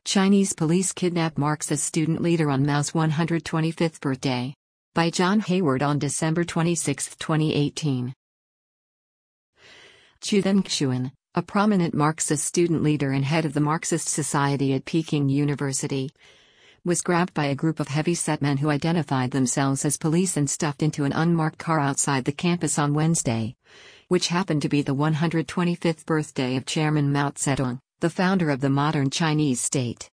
Chinese police kidnap Marxist student leader on Mao's 125th birthday. By John Hayward on December 26, 2018. Zhu Zengxuan, a prominent Marxist student leader and head of the Marxist Society at Peking University, was grabbed by a group of heavy-set men who identified themselves as police and stuffed into an unmarked car outside the campus on Wednesday, which happened to be the 125th birthday of Chairman Mao Zedong, the founder of the modern Chinese state.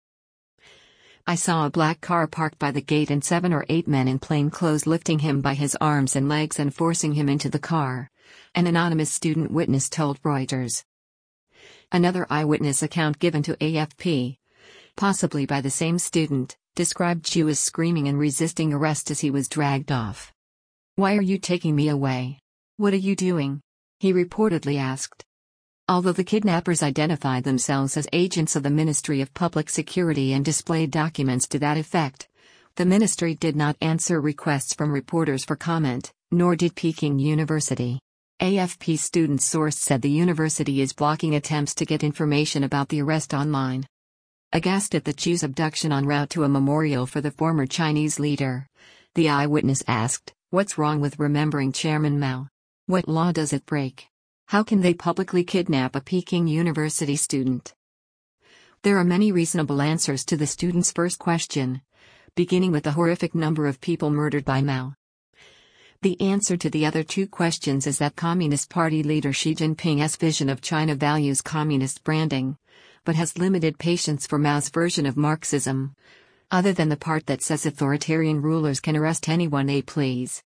I saw a black car parked by the gate and 7 or 8 men in plain clothes lifting him by his arms and legs and forcing him into the car, an anonymous student witness told Reuters. Another eyewitness account given to AFP, possibly by the same student, described Zhu as screaming and resisting arrest as he was dragged off. "Why are you taking me away? What are you doing?" he reportedly asked. Although the kidnappers identified themselves as agents of the Ministry of Public Security and displayed documents to that effect, the ministry did not answer requests from reporters for comment, nor did Peking University. AFP student source said the university is blocking attempts to get information about the arrest online. Aghast at the Zhu's abduction en route to a memorial for the former Chinese leader, the eyewitness asked, "What's wrong with remembering Chairman Mao? What law does it break? How can they publicly kidnap a Peking University student?" There are many reasonable answers to the student's first question, beginning with the horrific number of people murdered by Mao. The answer to the other 2 questions is that Communist Party leader Xi Jinping's vision of China values communist branding, but has limited patience for Mao's version of Marxism, other than the part that says authoritarian rulers can arrest anyone they please.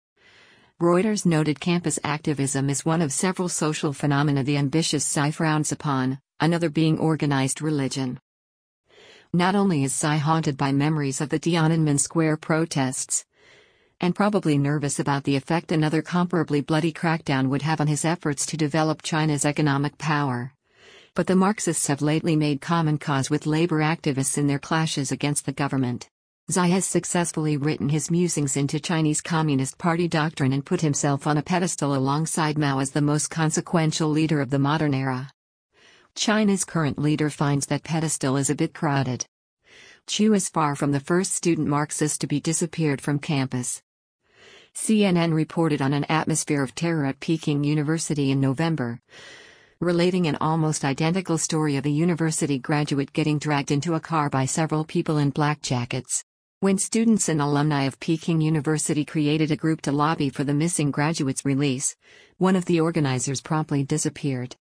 Reuters noted campus activism is one of several social phenomena the ambitious Xi frowns upon, another being organized religion. Not only is Xi haunted by memories of the Tiananmen Square protests, and probably nervous about the effect another comparably bloody crackdown would have on his efforts to develop China's economic power, but the Marxists have lately made common cause with labor activists in their clashes against the government. Xi has successfully written his musings into Chinese Communist Party doctrine and put himself on a pedestal alongside Mao as the most consequential leader of the modern era. China's current leader finds that pedestal is a bit crowded. Zhu is far from the first student Marxist to be disappeared from campus. CNN reported on an atmosphere of terror at Peking University in November, relating an almost identical story of a university graduate getting dragged into a car by several people in black jackets. When students and alumni of Peking University created a group to lobby for the missing graduate's release, one of the organizers promptly disappeared.